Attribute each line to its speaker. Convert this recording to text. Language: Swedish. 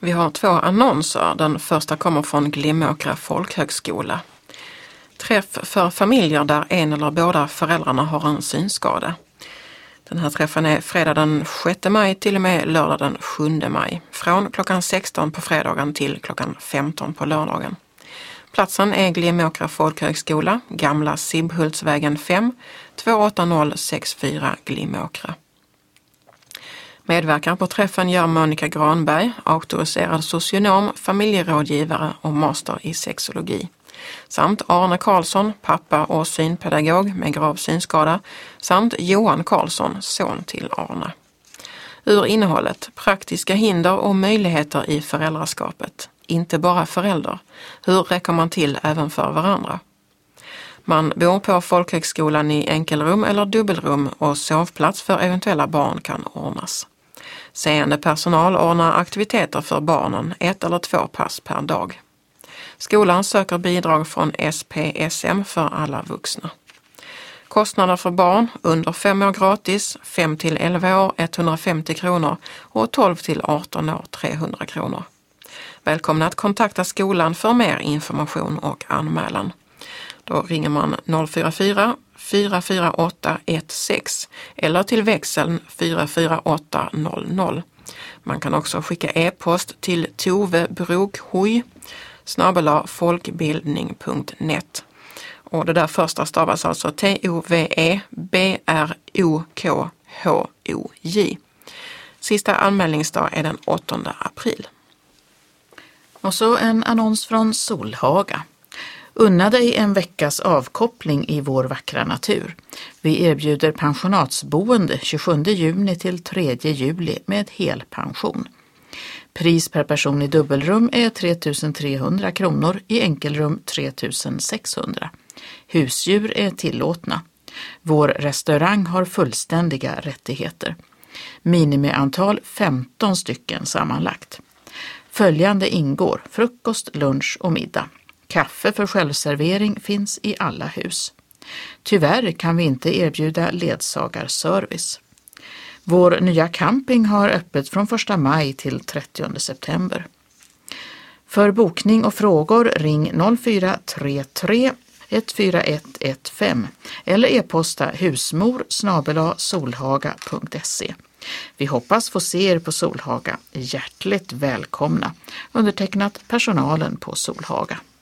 Speaker 1: Vi har 2 annonser. Den första kommer från Glimåkra folkhögskola. Träff för familjer där en eller båda föräldrarna har en synskada. Den här träffen är fredag den 6 maj till och med lördag den 7 maj. Från klockan 16 på fredagen till klockan 15 på lördagen. Platsen är Glimåkra folkhögskola, Gamla Sibhultsvägen 5, 28064 Glimåkra. Medverkar på träffen gör Monica Granberg, auktoriserad socionom, familjerådgivare och master i sexologi. Samt Arne Karlsson, pappa och synpedagog med grav synskada, samt Johan Karlsson, son till Arne. Ur innehållet, praktiska hinder och möjligheter i föräldraskapet. Inte bara förälder. Hur räcker man till även för varandra? Man bor på folkhögskolan i enkelrum eller dubbelrum och sovplats för eventuella barn kan ordnas. Seende personal ordnar aktiviteter för barnen, 1 eller 2 pass per dag. Skolan söker bidrag från SPSM för alla vuxna. Kostnader för barn under 5 år gratis, 5 till 11 år 150 kronor och 12 till 18 år 300 kronor. Välkomna att kontakta skolan för mer information och anmälan. Då ringer man 044 448 16 eller till växeln 44800. Man kan också skicka e-post till tovebrokhuj@folkbildning.net. Och det där första stavas alltså TOVEBROKHOJ. Sista anmälningsdag är den 8 april.
Speaker 2: Och så en annons från Solhaga. Unna dig en veckas avkoppling i vår vackra natur. Vi erbjuder pensionatsboende 27 juni till 3 juli med helpension. Pris per person i dubbelrum är 3 300 kronor, i enkelrum 3 600. Husdjur är tillåtna. Vår restaurang har fullständiga rättigheter. Minimiantal 15 stycken sammanlagt. Följande ingår: frukost, lunch och middag. Kaffe för självservering finns i alla hus. Tyvärr kan vi inte erbjuda ledsagarservice. Vår nya camping har öppet från 1 maj till 30 september. För bokning och frågor ring 0433 14115 eller e-posta husmor@solhaga.se. Vi hoppas få se er på Solhaga. Hjärtligt välkomna. Undertecknat personalen på Solhaga.